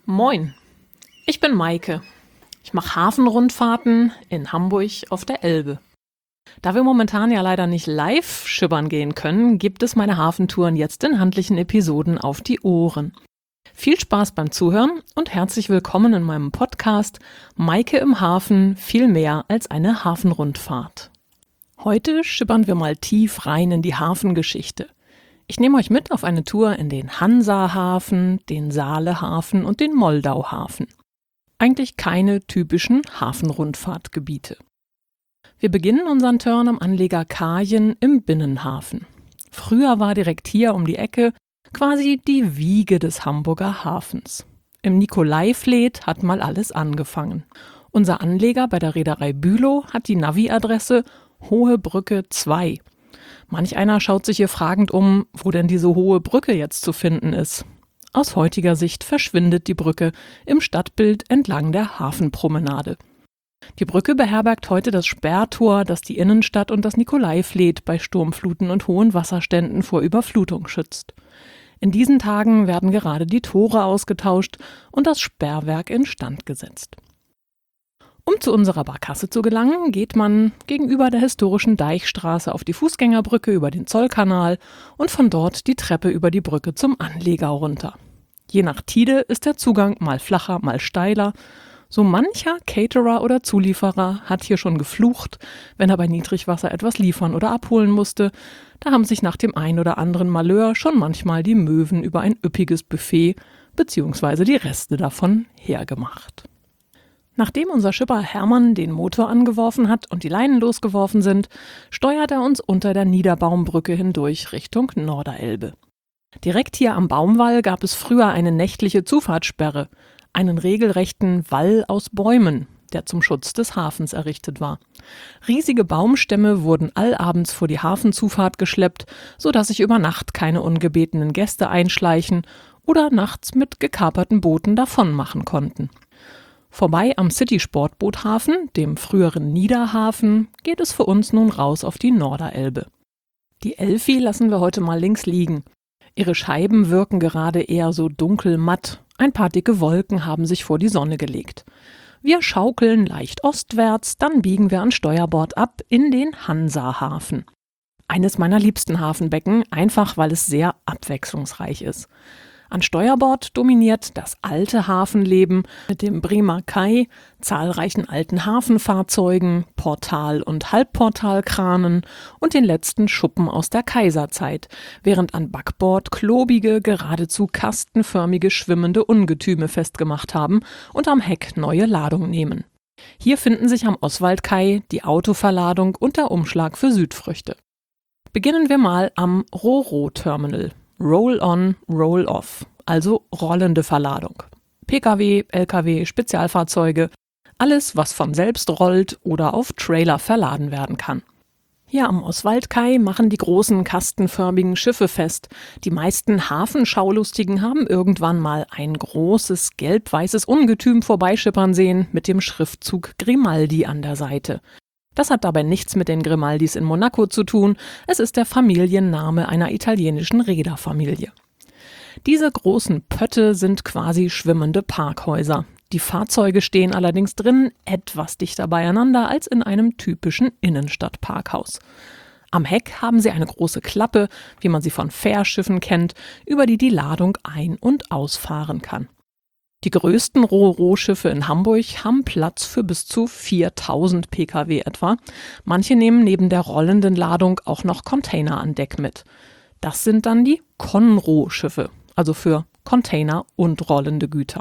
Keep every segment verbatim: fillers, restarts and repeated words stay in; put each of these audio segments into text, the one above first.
Moin, ich bin Maike. Ich mache Hafenrundfahrten in Hamburg auf der Elbe. Da wir momentan ja leider nicht live schippern gehen können, gibt es meine Hafentouren jetzt in handlichen Episoden auf die Ohren. Viel Spaß beim Zuhören und herzlich willkommen in meinem Podcast Maike im Hafen, viel mehr als eine Hafenrundfahrt. Heute schippern wir mal tief rein in die Hafengeschichte. Ich nehme euch mit auf eine Tour in den Hansahafen, den Saalehafen und den Moldauhafen. Eigentlich keine typischen Hafenrundfahrtgebiete. Wir beginnen unseren Turn am Anleger Kajen im Binnenhafen. Früher war direkt hier um die Ecke quasi die Wiege des Hamburger Hafens. Im Nikolaivliet hat mal alles angefangen. Unser Anleger bei der Reederei Bülow hat die Navi-Adresse Hohe Brücke zwei. Manch einer schaut sich hier fragend um, wo denn diese hohe Brücke jetzt zu finden ist. Aus heutiger Sicht verschwindet die Brücke im Stadtbild entlang der Hafenpromenade. Die Brücke beherbergt heute das Sperrtor, das die Innenstadt und das Nikolaivliet bei Sturmfluten und hohen Wasserständen vor Überflutung schützt. In diesen Tagen werden gerade die Tore ausgetauscht und das Sperrwerk instand gesetzt. Um zu unserer Barkasse zu gelangen, geht man gegenüber der historischen Deichstraße auf die Fußgängerbrücke über den Zollkanal und von dort die Treppe über die Brücke zum Anleger runter. Je nach Tide ist der Zugang mal flacher, mal steiler. So mancher Caterer oder Zulieferer hat hier schon geflucht, wenn er bei Niedrigwasser etwas liefern oder abholen musste. Da haben sich nach dem ein oder anderen Malheur schon manchmal die Möwen über ein üppiges Buffet bzw. die Reste davon hergemacht. Nachdem unser Schipper Hermann den Motor angeworfen hat und die Leinen losgeworfen sind, steuert er uns unter der Niederbaumbrücke hindurch Richtung Norderelbe. Direkt hier am Baumwall gab es früher eine nächtliche Zufahrtssperre, einen regelrechten Wall aus Bäumen, der zum Schutz des Hafens errichtet war. Riesige Baumstämme wurden allabends vor die Hafenzufahrt geschleppt, sodass sich über Nacht keine ungebetenen Gäste einschleichen oder nachts mit gekaperten Booten davonmachen konnten. Vorbei am City-Sportboothafen, dem früheren Niederhafen, geht es für uns nun raus auf die Norderelbe. Die Elfi lassen wir heute mal links liegen. Ihre Scheiben wirken gerade eher so dunkelmatt. Ein paar dicke Wolken haben sich vor die Sonne gelegt. Wir schaukeln leicht ostwärts, dann biegen wir an Steuerbord ab in den Hansahafen. Eines meiner liebsten Hafenbecken, einfach weil es sehr abwechslungsreich ist. An Steuerbord dominiert das alte Hafenleben mit dem Bremer Kai, zahlreichen alten Hafenfahrzeugen, Portal- und Halbportalkranen und den letzten Schuppen aus der Kaiserzeit, während an Backbord klobige, geradezu kastenförmige schwimmende Ungetüme festgemacht haben und am Heck neue Ladung nehmen. Hier finden sich am Oswaldkai die Autoverladung und der Umschlag für Südfrüchte. Beginnen wir mal am Ro-Ro-Terminal. Roll-on, Roll-off, also rollende Verladung. Pkw, Lkw, Spezialfahrzeuge, alles, was von selbst rollt oder auf Trailer verladen werden kann. Hier am Oswaldkai machen die großen kastenförmigen Schiffe fest. Die meisten Hafenschaulustigen haben irgendwann mal ein großes gelb-weißes Ungetüm vorbeischippern sehen mit dem Schriftzug Grimaldi an der Seite. Das hat dabei nichts mit den Grimaldis in Monaco zu tun, es ist der Familienname einer italienischen Reederfamilie. Diese großen Pötte sind quasi schwimmende Parkhäuser. Die Fahrzeuge stehen allerdings drinnen etwas dichter beieinander als in einem typischen Innenstadtparkhaus. Am Heck haben sie eine große Klappe, wie man sie von Fährschiffen kennt, über die die Ladung ein- und ausfahren kann. Die größten Ro-Ro-Schiffe in Hamburg haben Platz für bis zu viertausend Pkw etwa. Manche nehmen neben der rollenden Ladung auch noch Container an Deck mit. Das sind dann die Con-Ro-Schiffe, also für Container und rollende Güter.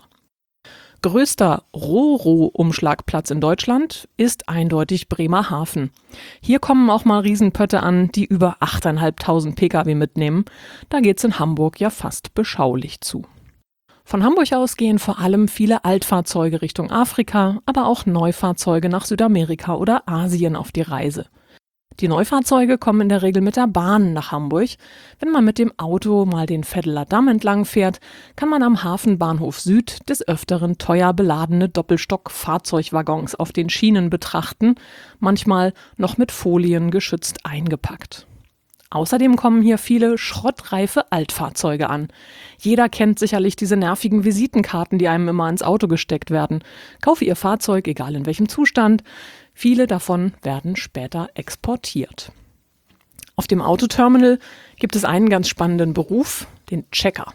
Größter Ro-Ro-Umschlagplatz in Deutschland ist eindeutig Bremerhaven. Hier kommen auch mal Riesenpötte an, die über achttausendfünfhundert Pkw mitnehmen. Da geht's in Hamburg ja fast beschaulich zu. Von Hamburg aus gehen vor allem viele Altfahrzeuge Richtung Afrika, aber auch Neufahrzeuge nach Südamerika oder Asien auf die Reise. Die Neufahrzeuge kommen in der Regel mit der Bahn nach Hamburg. Wenn man mit dem Auto mal den Veddeler Damm entlang fährt, kann man am Hafenbahnhof Süd des Öfteren teuer beladene Doppelstock-Fahrzeugwaggons auf den Schienen betrachten, manchmal noch mit Folien geschützt eingepackt. Außerdem kommen hier viele schrottreife Altfahrzeuge an. Jeder kennt sicherlich diese nervigen Visitenkarten, die einem immer ins Auto gesteckt werden. Kaufe Ihr Fahrzeug, egal in welchem Zustand. Viele davon werden später exportiert. Auf dem Autoterminal gibt es einen ganz spannenden Beruf, den Checker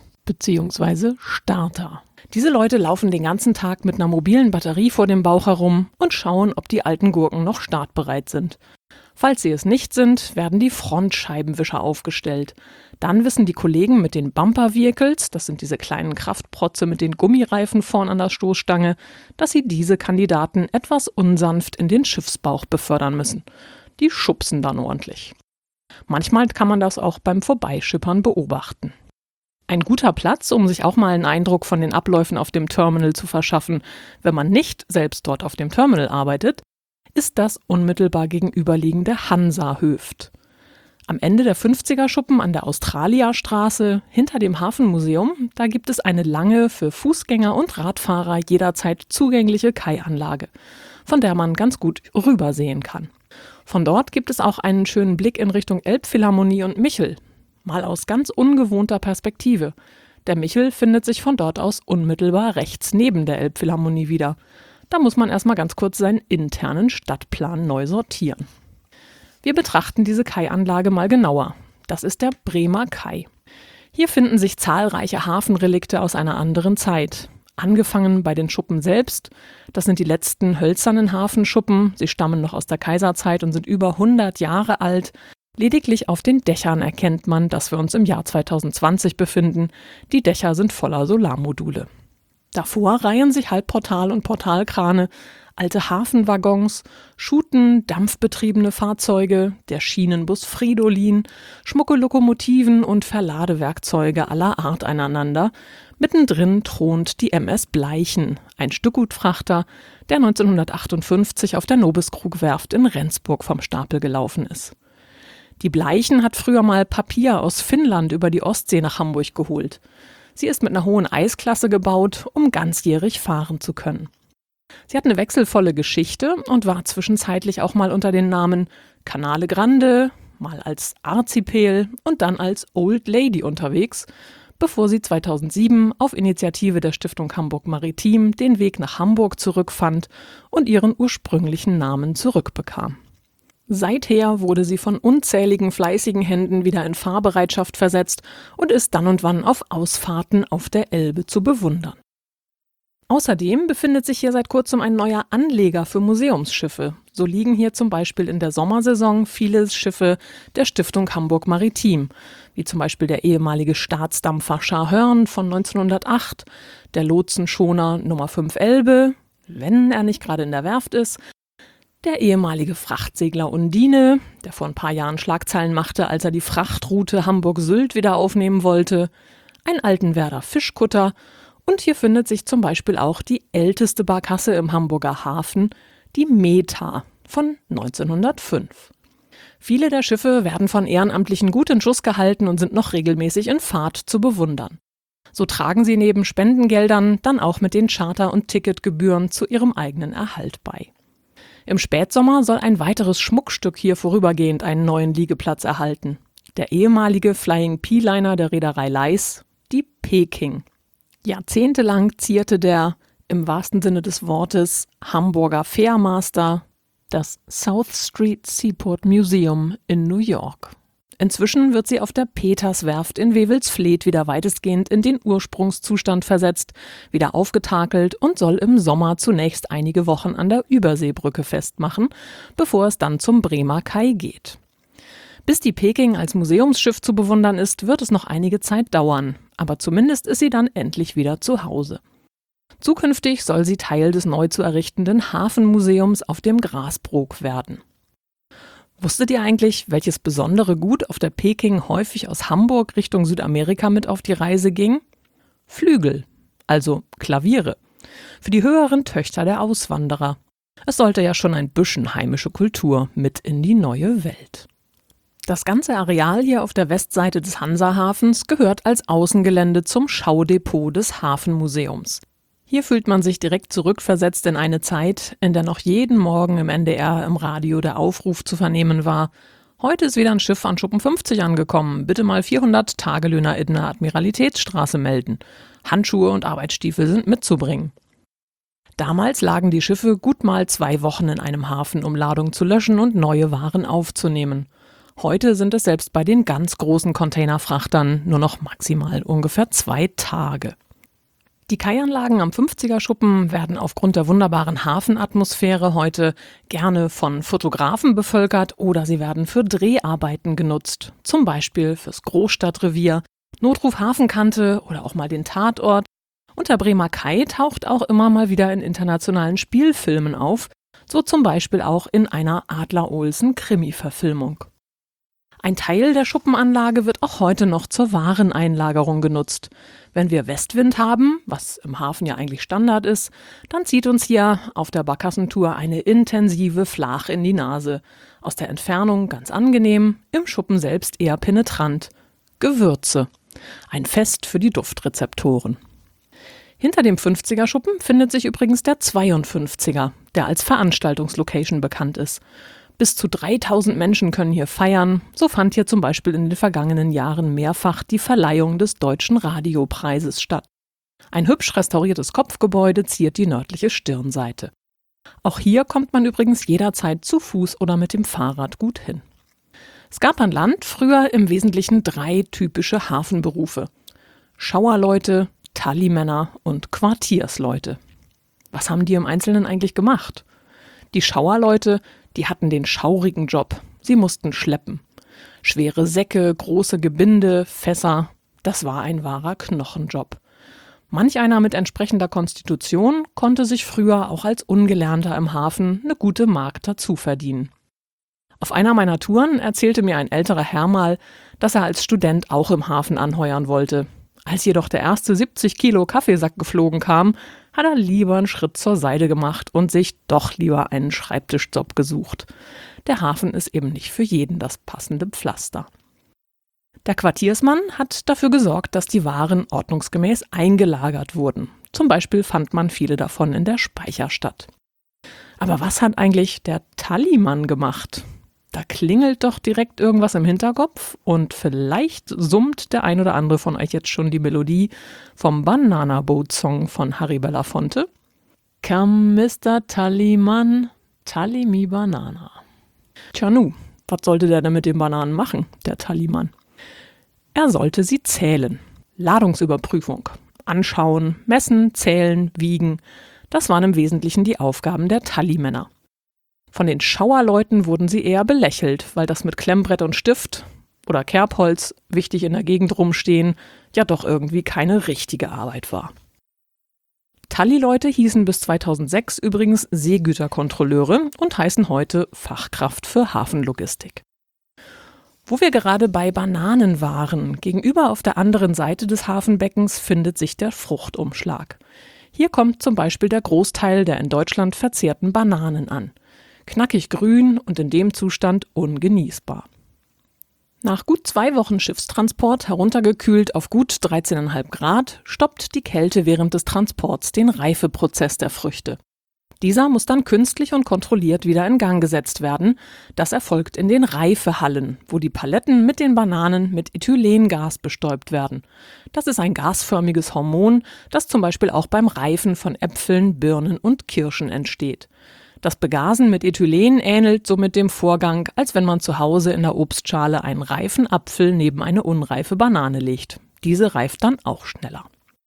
bzw. Starter. Diese Leute laufen den ganzen Tag mit einer mobilen Batterie vor dem Bauch herum und schauen, ob die alten Gurken noch startbereit sind. Falls sie es nicht sind, werden die Frontscheibenwischer aufgestellt. Dann wissen die Kollegen mit den Bumper Vehicles, das sind diese kleinen Kraftprotze mit den Gummireifen vorn an der Stoßstange, dass sie diese Kandidaten etwas unsanft in den Schiffsbauch befördern müssen. Die schubsen dann ordentlich. Manchmal kann man das auch beim Vorbeischippern beobachten. Ein guter Platz, um sich auch mal einen Eindruck von den Abläufen auf dem Terminal zu verschaffen, wenn man nicht selbst dort auf dem Terminal arbeitet, ist das unmittelbar gegenüberliegende Hansa-Höft. Am Ende der fünfziger-Schuppen an der Australia-Straße hinter dem Hafenmuseum, da gibt es eine lange, für Fußgänger und Radfahrer jederzeit zugängliche Kaianlage, von der man ganz gut rübersehen kann. Von dort gibt es auch einen schönen Blick in Richtung Elbphilharmonie und Michel, mal aus ganz ungewohnter Perspektive. Der Michel findet sich von dort aus unmittelbar rechts neben der Elbphilharmonie wieder. Da muss man erstmal ganz kurz seinen internen Stadtplan neu sortieren. Wir betrachten diese Kaianlage mal genauer. Das ist der Bremer Kai. Hier finden sich zahlreiche Hafenrelikte aus einer anderen Zeit. Angefangen bei den Schuppen selbst. Das sind die letzten hölzernen Hafenschuppen. Sie stammen noch aus der Kaiserzeit und sind über hundert Jahre alt. Lediglich auf den Dächern erkennt man, dass wir uns im Jahr zweitausendzwanzig befinden. Die Dächer sind voller Solarmodule. Davor reihen sich Halbportal- und Portalkrane, alte Hafenwaggons, Schuten, dampfbetriebene Fahrzeuge, der Schienenbus Fridolin, schmucke Lokomotiven und Verladewerkzeuge aller Art aneinander. Mittendrin thront die M S Bleichen, ein Stückgutfrachter, der neunzehnhundertachtundfünfzig auf der Nobiskrug-Werft in Rendsburg vom Stapel gelaufen ist. Die Bleichen hat früher mal Papier aus Finnland über die Ostsee nach Hamburg geholt. Sie ist mit einer hohen Eisklasse gebaut, um ganzjährig fahren zu können. Sie hat eine wechselvolle Geschichte und war zwischenzeitlich auch mal unter den Namen Canale Grande, mal als Archipel und dann als Old Lady unterwegs, bevor sie zweitausendsieben auf Initiative der Stiftung Hamburg Maritim den Weg nach Hamburg zurückfand und ihren ursprünglichen Namen zurückbekam. Seither wurde sie von unzähligen fleißigen Händen wieder in Fahrbereitschaft versetzt und ist dann und wann auf Ausfahrten auf der Elbe zu bewundern. Außerdem befindet sich hier seit kurzem ein neuer Anleger für Museumsschiffe. So liegen hier zum Beispiel in der Sommersaison viele Schiffe der Stiftung Hamburg Maritim, wie zum Beispiel der ehemalige Staatsdampfer Scharhörn von neunzehnhundertacht, der Lotsenschoner Nummer fünf Elbe, wenn er nicht gerade in der Werft ist, der ehemalige Frachtsegler Undine, der vor ein paar Jahren Schlagzeilen machte, als er die Frachtroute Hamburg-Sylt wieder aufnehmen wollte, ein Altenwerder Fischkutter und hier findet sich zum Beispiel auch die älteste Barkasse im Hamburger Hafen, die Meta von neunzehnhundertfünf. Viele der Schiffe werden von Ehrenamtlichen gut in Schuss gehalten und sind noch regelmäßig in Fahrt zu bewundern. So tragen sie neben Spendengeldern dann auch mit den Charter- und Ticketgebühren zu ihrem eigenen Erhalt bei. Im Spätsommer soll ein weiteres Schmuckstück hier vorübergehend einen neuen Liegeplatz erhalten. Der ehemalige Flying P-Liner der Reederei Leis, die Peking. Jahrzehntelang zierte der, im wahrsten Sinne des Wortes, Hamburger Fairmaster das South Street Seaport Museum in New York. Inzwischen wird sie auf der Peterswerft in Wewelsfleth wieder weitestgehend in den Ursprungszustand versetzt, wieder aufgetakelt und soll im Sommer zunächst einige Wochen an der Überseebrücke festmachen, bevor es dann zum Bremer Kai geht. Bis die Peking als Museumsschiff zu bewundern ist, wird es noch einige Zeit dauern, aber zumindest ist sie dann endlich wieder zu Hause. Zukünftig soll sie Teil des neu zu errichtenden Hafenmuseums auf dem Grasbrook werden. Wusstet ihr eigentlich, welches besondere Gut auf der Peking häufig aus Hamburg Richtung Südamerika mit auf die Reise ging? Flügel, also Klaviere, für die höheren Töchter der Auswanderer. Es sollte ja schon ein bisschen heimische Kultur mit in die neue Welt. Das ganze Areal hier auf der Westseite des Hansahafens gehört als Außengelände zum Schaudepot des Hafenmuseums. Hier fühlt man sich direkt zurückversetzt in eine Zeit, in der noch jeden Morgen im N D R im Radio der Aufruf zu vernehmen war: Heute ist wieder ein Schiff an Schuppen fünfzig angekommen. Bitte mal vierhundert Tagelöhner in der Admiralitätsstraße melden. Handschuhe und Arbeitsstiefel sind mitzubringen. Damals lagen die Schiffe gut mal zwei Wochen in einem Hafen, um Ladung zu löschen und neue Waren aufzunehmen. Heute sind es selbst bei den ganz großen Containerfrachtern nur noch maximal ungefähr zwei Tage. Die Kaianlagen am fünfziger Schuppen werden aufgrund der wunderbaren Hafenatmosphäre heute gerne von Fotografen bevölkert oder sie werden für Dreharbeiten genutzt. Zum Beispiel fürs Großstadtrevier, Notruf Hafenkante oder auch mal den Tatort. Und der Bremer Kai taucht auch immer mal wieder in internationalen Spielfilmen auf, so zum Beispiel auch in einer Adler-Olsen-Krimi-Verfilmung. Ein Teil der Schuppenanlage wird auch heute noch zur Wareneinlagerung genutzt. Wenn wir Westwind haben, was im Hafen ja eigentlich Standard ist, dann zieht uns hier auf der Barkassentour eine intensive Flach in die Nase. Aus der Entfernung ganz angenehm, im Schuppen selbst eher penetrant. Gewürze. Ein Fest für die Duftrezeptoren. Hinter dem fünfziger Schuppen findet sich übrigens der zweiundfünfziger, der als Veranstaltungslocation bekannt ist. Bis zu dreitausend Menschen können hier feiern. So fand hier zum Beispiel in den vergangenen Jahren mehrfach die Verleihung des Deutschen Radiopreises statt. Ein hübsch restauriertes Kopfgebäude ziert die nördliche Stirnseite. Auch hier kommt man übrigens jederzeit zu Fuß oder mit dem Fahrrad gut hin. Es gab an Land früher im Wesentlichen drei typische Hafenberufe: Schauerleute, Tallimänner und Quartiersleute. Was haben die im Einzelnen eigentlich gemacht? Die Schauerleute, die hatten den schaurigen Job. Sie mussten schleppen. Schwere Säcke, große Gebinde, Fässer, das war ein wahrer Knochenjob. Manch einer mit entsprechender Konstitution konnte sich früher auch als Ungelernter im Hafen eine gute Mark dazu verdienen. Auf einer meiner Touren erzählte mir ein älterer Herr mal, dass er als Student auch im Hafen anheuern wollte. Als jedoch der erste siebzig Kilo Kaffeesack geflogen kam, hat er lieber einen Schritt zur Seite gemacht und sich doch lieber einen Schreibtischjob gesucht. Der Hafen ist eben nicht für jeden das passende Pflaster. Der Quartiersmann hat dafür gesorgt, dass die Waren ordnungsgemäß eingelagert wurden. Zum Beispiel fand man viele davon in der Speicherstadt. Aber was hat eigentlich der Tallimann gemacht? Da klingelt doch direkt irgendwas im Hinterkopf und vielleicht summt der ein oder andere von euch jetzt schon die Melodie vom Banana Boat Song von Harry Belafonte. Come Mister Tallyman, tally me banana. Tja nu, was sollte der denn mit den Bananen machen, der Tallymann? Er sollte sie zählen. Ladungsüberprüfung. Anschauen, messen, zählen, wiegen. Das waren im Wesentlichen die Aufgaben der Tallymänner. Von den Schauerleuten wurden sie eher belächelt, weil das mit Klemmbrett und Stift oder Kerbholz, wichtig in der Gegend rumstehen, ja doch irgendwie keine richtige Arbeit war. Tallyleute hießen bis zweitausendsechs übrigens Seegüterkontrolleure und heißen heute Fachkraft für Hafenlogistik. Wo wir gerade bei Bananen waren, gegenüber auf der anderen Seite des Hafenbeckens findet sich der Fruchtumschlag. Hier kommt zum Beispiel der Großteil der in Deutschland verzehrten Bananen an. Knackig grün und in dem Zustand ungenießbar. Nach gut zwei Wochen Schiffstransport, heruntergekühlt auf gut dreizehn Komma fünf Grad, stoppt die Kälte während des Transports den Reifeprozess der Früchte. Dieser muss dann künstlich und kontrolliert wieder in Gang gesetzt werden. Das erfolgt in den Reifehallen, wo die Paletten mit den Bananen mit Ethylengas bestäubt werden. Das ist ein gasförmiges Hormon, das zum Beispiel auch beim Reifen von Äpfeln, Birnen und Kirschen entsteht. Das Begasen mit Ethylen ähnelt somit dem Vorgang, als wenn man zu Hause in der Obstschale einen reifen Apfel neben eine unreife Banane legt. Diese reift dann auch schneller.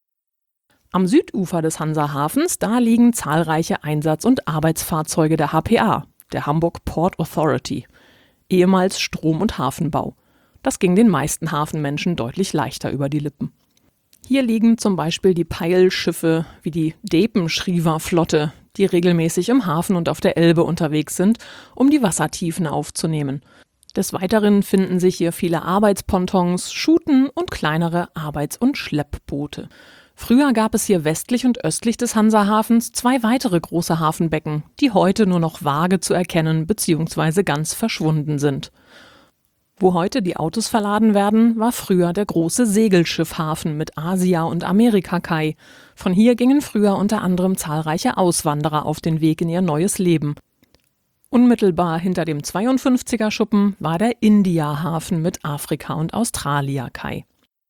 Am Südufer des Hansa-Hafens, da liegen zahlreiche Einsatz- und Arbeitsfahrzeuge der H P A, der Hamburg Port Authority, ehemals Strom- und Hafenbau. Das ging den meisten Hafenmenschen deutlich leichter über die Lippen. Hier liegen zum Beispiel die Peilschiffe wie die Depenschriever-Flotte, die regelmäßig im Hafen und auf der Elbe unterwegs sind, um die Wassertiefen aufzunehmen. Des Weiteren finden sich hier viele Arbeitspontons, Schuten und kleinere Arbeits- und Schleppboote. Früher gab es hier westlich und östlich des Hansa-Hafens zwei weitere große Hafenbecken, die heute nur noch vage zu erkennen bzw. ganz verschwunden sind. Wo heute die Autos verladen werden, war früher der große Segelschiffhafen mit Asia- und Amerikakai. Von hier gingen früher unter anderem zahlreiche Auswanderer auf den Weg in ihr neues Leben. Unmittelbar hinter dem zweiundfünfziger Schuppen war der India-Hafen mit Afrika- und Australia-Kai.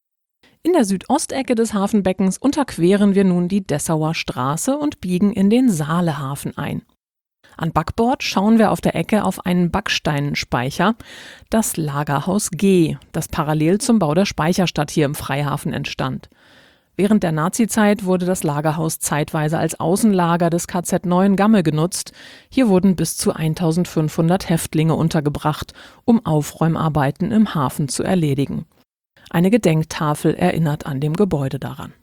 In der Südostecke des Hafenbeckens unterqueren wir nun die Dessauer Straße und biegen in den Saalehafen ein. An Backbord schauen wir auf der Ecke auf einen Backsteinspeicher, das Lagerhaus G, das parallel zum Bau der Speicherstadt hier im Freihafen entstand. Während der Nazizeit wurde das Lagerhaus zeitweise als Außenlager des K Z Neuengamme genutzt. Hier wurden bis zu eintausendfünfhundert Häftlinge untergebracht, um Aufräumarbeiten im Hafen zu erledigen. Eine Gedenktafel erinnert an dem Gebäude daran.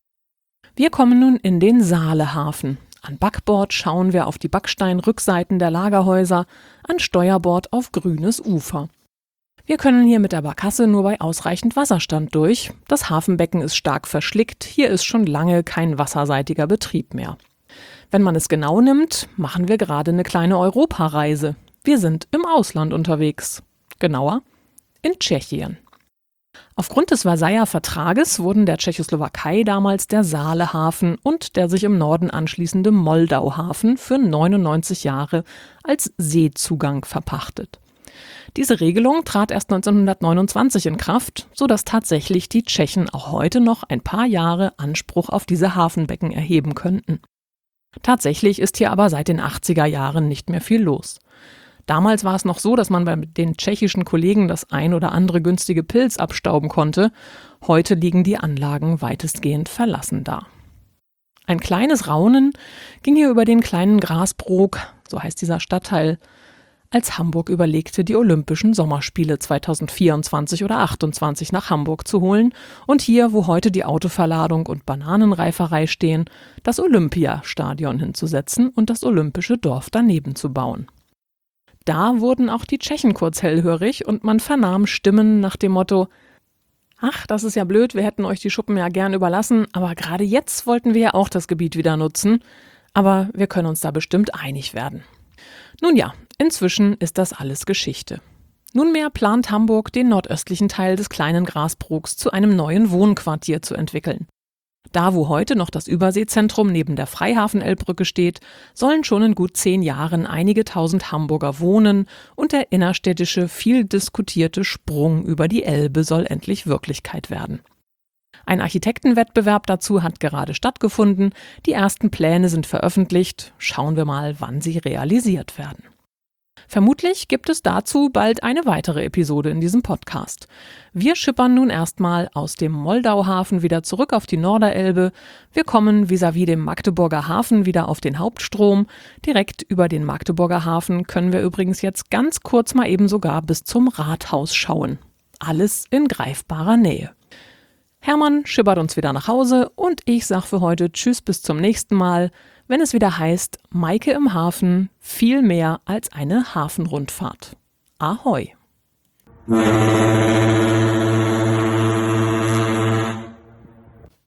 Wir kommen nun in den Saalehafen. An Backbord schauen wir auf die Backsteinrückseiten der Lagerhäuser, an Steuerbord auf grünes Ufer. Wir können hier mit der Barkasse nur bei ausreichend Wasserstand durch. Das Hafenbecken ist stark verschlickt, hier ist schon lange kein wasserseitiger Betrieb mehr. Wenn man es genau nimmt, machen wir gerade eine kleine Europareise. Wir sind im Ausland unterwegs. Genauer, in Tschechien. Aufgrund des Versailler Vertrages wurden der Tschechoslowakei damals der Saalehafen und der sich im Norden anschließende Moldauhafen für neunundneunzig Jahre als Seezugang verpachtet. Diese Regelung trat erst neunzehnhundertneunundzwanzig in Kraft, sodass tatsächlich die Tschechen auch heute noch ein paar Jahre Anspruch auf diese Hafenbecken erheben könnten. Tatsächlich ist hier aber seit den achtziger Jahren nicht mehr viel los. Damals war es noch so, dass man bei den tschechischen Kollegen das ein oder andere günstige Pilz abstauben konnte. Heute liegen die Anlagen weitestgehend verlassen da. Ein kleines Raunen ging hier über den kleinen Grasbrook, so heißt dieser Stadtteil, als Hamburg überlegte, die Olympischen Sommerspiele zweitausendvierundzwanzig oder achtundzwanzig nach Hamburg zu holen und hier, wo heute die Autoverladung und Bananenreiferei stehen, das Olympiastadion hinzusetzen und das Olympische Dorf daneben zu bauen. Da wurden auch die Tschechen kurz hellhörig und man vernahm Stimmen nach dem Motto: Ach, das ist ja blöd, wir hätten euch die Schuppen ja gern überlassen, aber gerade jetzt wollten wir ja auch das Gebiet wieder nutzen, aber wir können uns da bestimmt einig werden. Nun ja, inzwischen ist das alles Geschichte. Nunmehr plant Hamburg, den nordöstlichen Teil des kleinen Grasbroks zu einem neuen Wohnquartier zu entwickeln. Da, wo heute noch das Überseezentrum neben der Freihafen-Elbbrücke steht, sollen schon in gut zehn Jahren einige tausend Hamburger wohnen und der innerstädtische, viel diskutierte Sprung über die Elbe soll endlich Wirklichkeit werden. Ein Architektenwettbewerb dazu hat gerade stattgefunden, die ersten Pläne sind veröffentlicht, schauen wir mal, wann sie realisiert werden. Vermutlich gibt es dazu bald eine weitere Episode in diesem Podcast. Wir schippern nun erstmal aus dem Moldauhafen wieder zurück auf die Norderelbe. Wir kommen vis-à-vis dem Magdeburger Hafen wieder auf den Hauptstrom. Direkt über den Magdeburger Hafen können wir übrigens jetzt ganz kurz mal eben sogar bis zum Rathaus schauen. Alles in greifbarer Nähe. Hermann schippert uns wieder nach Hause und ich sag für heute Tschüss bis zum nächsten Mal, wenn es wieder heißt, Maike im Hafen, viel mehr als eine Hafenrundfahrt. Ahoi!